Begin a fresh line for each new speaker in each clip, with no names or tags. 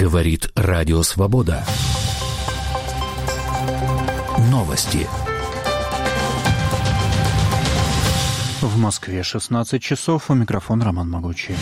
Говорит Радио Свобода. Новости.
В Москве 16 часов. У микрофона Роман Могучий.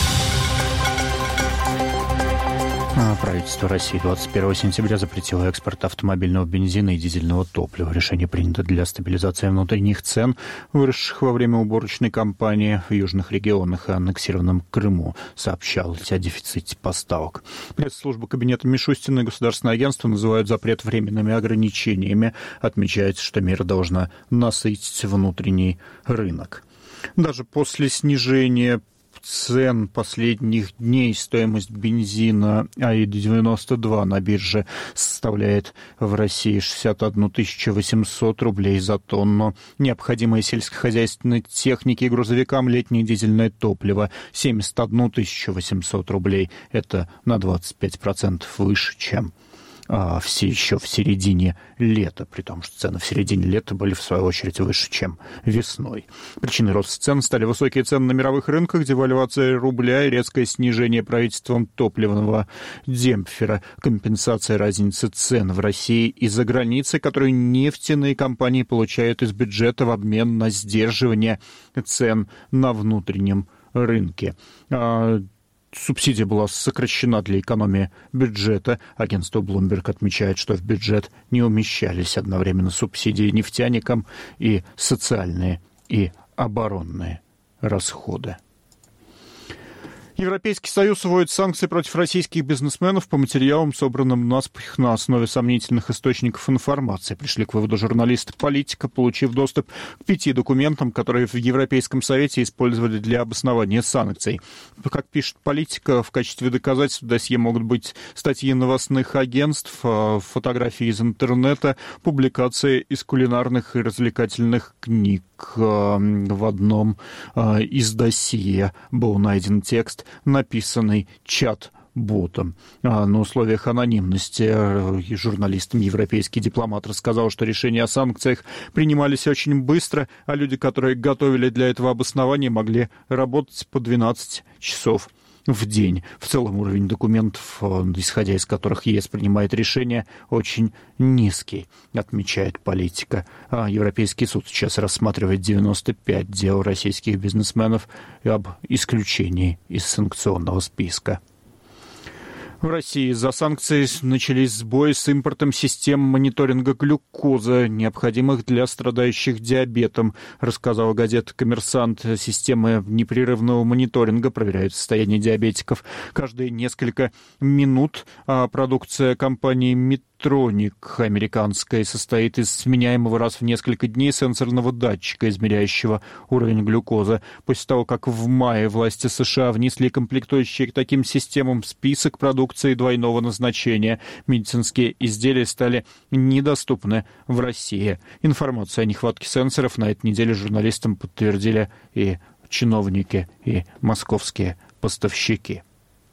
Правительство России 21 сентября запретило экспорт автомобильного бензина и дизельного топлива. Решение принято для стабилизации внутренних цен, выросших во время уборочной кампании в южных регионах и аннексированном Крыму, сообщалось о дефиците поставок. Пресс-служба кабинета Мишустина и Государственное агентство называют запрет временными ограничениями. Отмечается, что мера должна насытить внутренний рынок. Даже после снижения цен последних дней стоимость бензина АИ-92 на бирже составляет в России 61 800 рублей за тонну. Необходимые сельскохозяйственной технике и грузовикам летнее дизельное топливо 71 800 рублей. Это на 25% выше, чем все еще в середине лета, при том, что цены в середине лета были, в свою очередь, выше, чем весной. Причиной роста цен стали высокие цены на мировых рынках, девальвация рубля и резкое снижение правительством топливного демпфера, компенсация разницы цен в России и за границей, которую нефтяные компании получают из бюджета в обмен на сдерживание цен на внутреннем рынке. Субсидия была сокращена для экономии бюджета. Агентство Bloomberg отмечает, что в бюджет не умещались одновременно субсидии нефтяникам и социальные и оборонные расходы. Европейский Союз вводит санкции против российских бизнесменов по материалам, собранным наспех на основе сомнительных источников информации. Пришли к выводу журналисты «Политика», получив доступ к 5 документам, которые в Европейском Совете использовали для обоснования санкций. Как пишет «Политика», в качестве доказательств в досье могут быть статьи новостных агентств, фотографии из интернета, публикации из кулинарных и развлекательных книг. В одном из досье был найден текст, написанный чат-ботом. На условиях анонимности журналистам европейский дипломат рассказал, что решения о санкциях принимались очень быстро, а люди, которые готовили для этого обоснования, могли работать по 12 часов в день. В целом уровень документов, исходя из которых ЕС принимает решения, очень низкий, отмечает «Политика». Европейский суд сейчас рассматривает 95 дел российских бизнесменов об исключении из санкционного списка. В России из-за санкций начались сбои с импортом систем мониторинга глюкозы, необходимых для страдающих диабетом, рассказала газета «Коммерсант». Системы непрерывного мониторинга проверяют состояние диабетиков каждые несколько минут. Продукция компании Medtronic американская состоит из сменяемого раз в несколько дней сенсорного датчика, измеряющего уровень глюкозы. После того, как в мае власти США внесли комплектующие к таким системам список продукции двойного назначения, медицинские изделия стали недоступны в России. Информацию о нехватке сенсоров на этой неделе журналистам подтвердили и чиновники, и московские поставщики.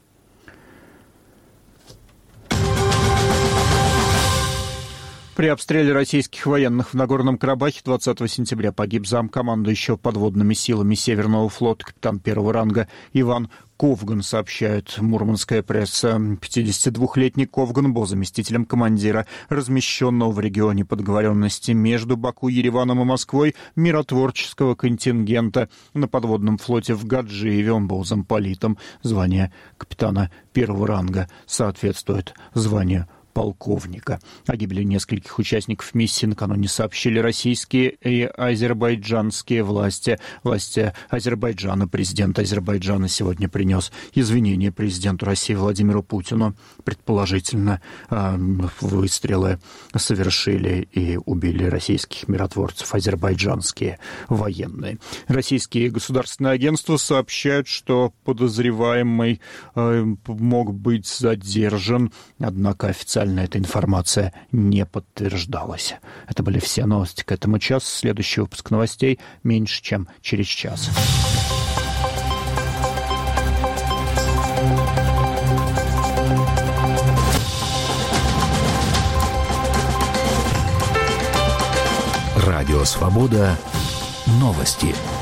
При обстреле российских военных в Нагорном Карабахе 20 сентября погиб замкомандующего подводными силами Северного флота капитан первого ранга Иван Ковган, сообщает мурманская пресса. 52-летний Ковган был заместителем командира размещенного в регионе по договоренности между Баку, Ереваном и Москвой миротворческого контингента на подводном флоте в Гаджиеве. Он был замполитом. Звание капитана первого ранга соответствует званию полковника. О гибели нескольких участников миссии накануне сообщили российские и азербайджанские власти. Власти Азербайджана. Президент Азербайджана сегодня принес извинения президенту России Владимиру Путину. Предположительно, выстрелы совершили и убили российских миротворцев азербайджанские военные. Российские государственные агентства сообщают, что подозреваемый мог быть задержан, однако официально эта информация не подтверждалась. Это были все новости к этому часу. Следующий выпуск новостей меньше, чем через час.
Радио «Свобода». Новости.